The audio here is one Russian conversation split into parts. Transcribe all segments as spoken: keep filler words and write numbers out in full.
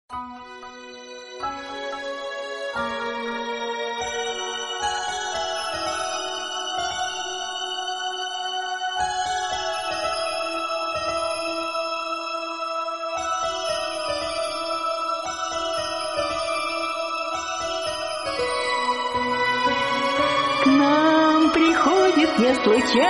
К нам приходит не случайно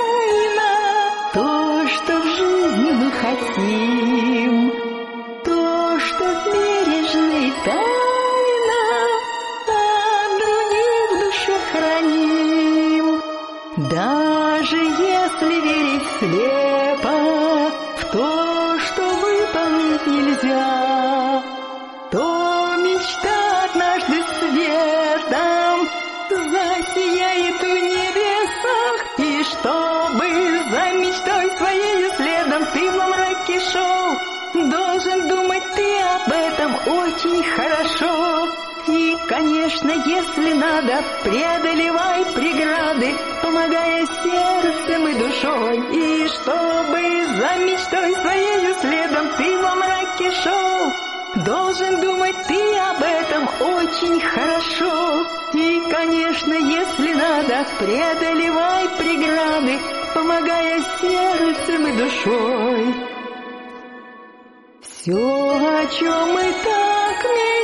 то, что в жизни мы хотим, то, что в бережной тайна от других в душе храним. Даже если верить слепо в то, что выполнить нельзя, то мечта однажды светом засияет в небесах. И чтобы за мечтой своей следом ты во мраке шел, должен думать ты об этом очень хорошо. И, конечно, если надо, преодолевай преграды, помогая сердцем и душой. И чтобы за мечтой своей следом ты во мраке шел, должен думать ты об этом очень хорошо. И, конечно, если надо, преодолевай преграды, помогая сердцем и душой. Все, о чем мы так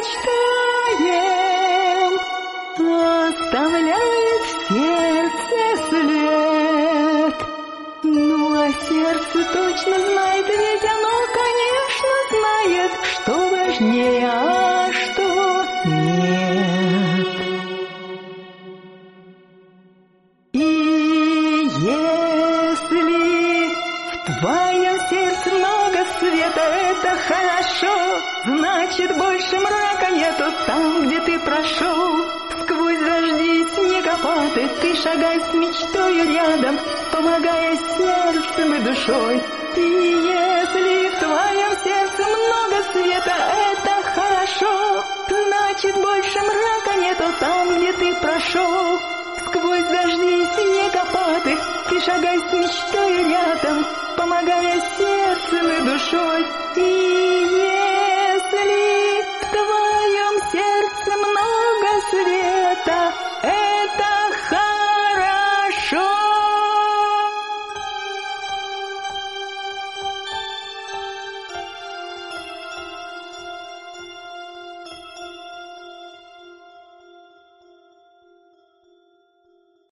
мечтаем, оставляет в сердце след. Ну, а сердце точно знает, ведь оно, конечно, знает, что важнее, а что нет. И если в твоем сердце много света, это хорошо, значит, больше мрака нету там, где ты прошел. Сквозь дожди и снегопады ты шагай с мечтою рядом, помогая сердцем и душой. И если в твоем сердце много света, это хорошо, значит, больше мрака нету там, где ты прошел. Сквозь дожди и снегопады ты шагай с мечтою рядом, помогая сердцем и душой. И